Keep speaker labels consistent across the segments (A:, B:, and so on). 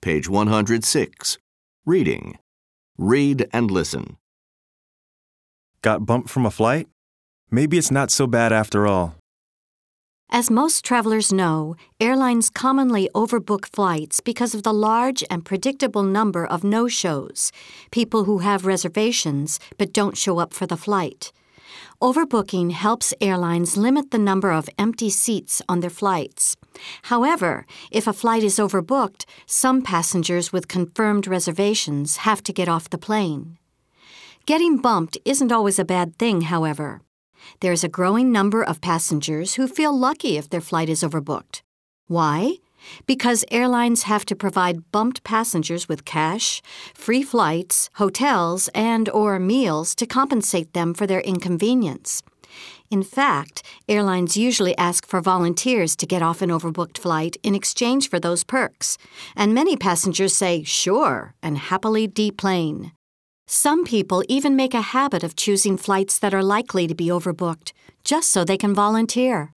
A: Page 106. Reading. Read and listen.
B: Got bumped from a flight? Maybe it's not so bad after all.
C: As most travelers know, airlines commonly overbook flights because of the large and predictable number of no-shows, people who have reservations but don't show up for the flight. Overbooking helps airlines limit the number of empty seats on their flights. However, if a flight is overbooked, some passengers with confirmed reservations have to get off the plane. Getting bumped isn't always a bad thing, however. There's a growing number of passengers who feel lucky if their flight is overbooked. Why? Because airlines have to provide bumped passengers with cash, free flights, hotels, and/or meals to compensate them for their inconvenience. In fact, airlines usually ask for volunteers to get off an overbooked flight in exchange for those perks, and many passengers say sure and happily deplane. Some people even make a habit of choosing flights that are likely to be overbooked, just so they can volunteer.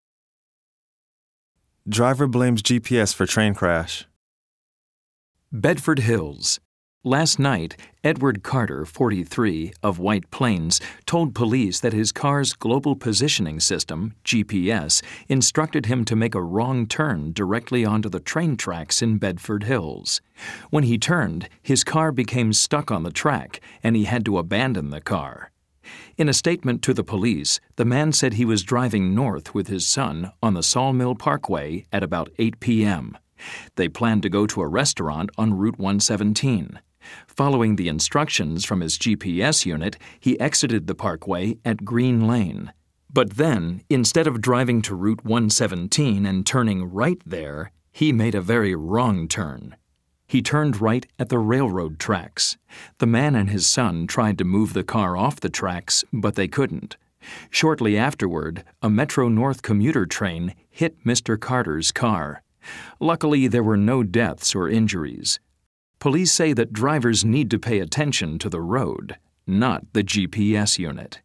B: Driver blames GPS for train crash.
D: Bedford Hills. Last night, Edward Carter, 43, of White Plains, told police that his car's global positioning system, GPS, instructed him to make a wrong turn directly onto the train tracks in Bedford Hills. When he turned, his car became stuck on the track, and he had to abandon the car. In a statement to the police, the man said he was driving north with his son on the Sawmill Parkway at about 8 p.m. They planned to go to a restaurant on Route 117. Following the instructions from his GPS unit, he exited the parkway at Green Lane. But then, instead of driving to Route 117 and turning right there, he made a very wrong turn. He turned right at the railroad tracks. The man and his son tried to move the car off the tracks, but they couldn't. Shortly afterward, a Metro North commuter train hit Mr. Carter's car. Luckily, there were no deaths or injuries. Police say that drivers need to pay attention to the road, not the GPS unit.